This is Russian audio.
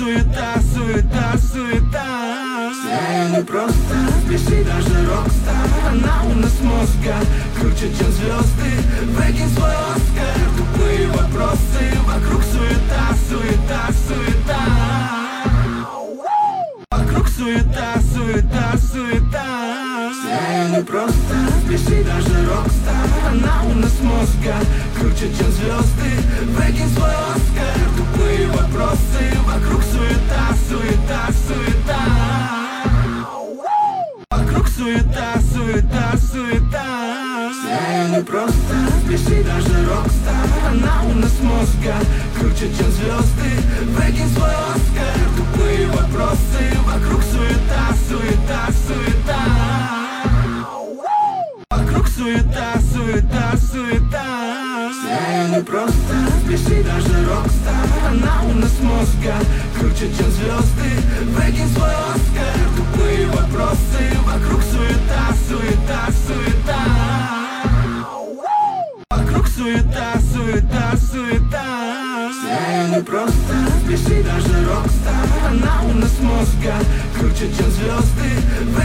суета, суета, суета. Все непросто, спеши даже рок-стар. Она у нас мозга круче, чем звезды. Выкинь свой Оскар, тупые вопросы. Вокруг суета, суета, суета. Вокруг суета, суета, суета. Все непросто, спеши даже рок-стар. Она у нас мозга круче, чем звезды. Выкинь свой Оскар, тупые вопросы. Вокруг суета, суета, суета. Вокруг суета, суета, суета. Все непросто, спеши даже рок-стар. Она у нас мозга круче, чем звезды. Выкинь свой Оскар, тупые вопросы. Вокруг суета, суета, суета. Вокруг суета, суета, суета. Все непросто, спеши даже рок-стар. Она у нас мозга круче, чем звезды. Выкинь свой Оскар, тупые вопросы. Вокруг суета, суета, суета. Вокруг суета, суета, суета. Все непросто, спеши даже рок-стар. Она у нас мозга круче, чем звезды.